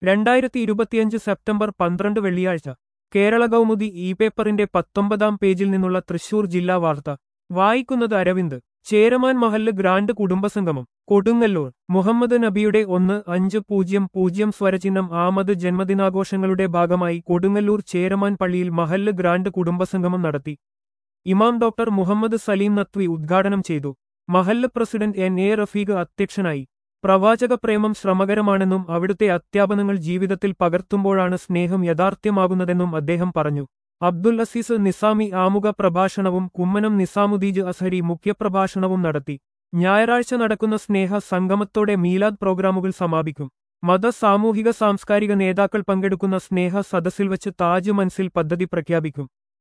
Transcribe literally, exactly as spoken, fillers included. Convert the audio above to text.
രണ്ടായിരത്തി ഇരുപത്തിയഞ്ച് സെപ്റ്റംബർ പന്ത്രണ്ട് വെള്ളിയാഴ്ച കേരള കൗമുദി ഇ പേപ്പറിന്റെ പത്തൊമ്പതാം പേജിൽ നിന്നുള്ള തൃശൂർ ജില്ലാ വാർത്ത വായിക്കുന്നത് അരവിന്ദ്. ചേരമാൻ മഹല്ല് ഗ്രാൻഡ് കുടുംബസംഗമം കൊടുങ്ങല്ലൂർ. മുഹമ്മദ് നബിയുടെ ഒന്ന് അഞ്ച് പൂജ്യം പൂജ്യം സ്വരചിഹ്നം ആമത് ജന്മദിനാഘോഷങ്ങളുടെ ഭാഗമായി കൊടുങ്ങല്ലൂർ ചേരമാൻ പള്ളിയിൽ മഹല്ല് ഗ്രാൻഡ് കുടുംബസംഗമം നടത്തി. ഇമാം ഡോക്ടർ മുഹമ്മദ് സലീം നത്വി ഉദ്ഘാടനം ചെയ്തു. മഹല്ല് പ്രസിഡന്റ് എൻ എ റഫീഖ് അധ്യക്ഷനായി. പ്രവാചക പ്രേമം ശ്രമകരമാണെന്നും അവിടുത്തെ അധ്യാപനങ്ങൾ ജീവിതത്തിൽ പകർത്തുമ്പോഴാണ് സ്നേഹം യാഥാർത്ഥ്യമാകുന്നതെന്നും അദ്ദേഹം പറഞ്ഞു. അബ്ദുൽ അസീസ് നിസാമി ആമുഖ പ്രഭാഷണവും കുമ്മനം നിസാമുദ്ദീജ് അസ്ഹരി മുഖ്യപ്രഭാഷണവും നടത്തി. ഞായറാഴ്ച നടക്കുന്ന സ്നേഹ സംഗമത്തോടെ മീലാദ് പ്രോഗ്രാമുകൾ സമാപിക്കും. മത സാമൂഹിക സാംസ്കാരിക നേതാക്കൾ പങ്കെടുക്കുന്ന സ്നേഹ സദസ്സിൽ വച്ച് താജ് മൻസിൽ പദ്ധതി പ്രഖ്യാപിക്കും.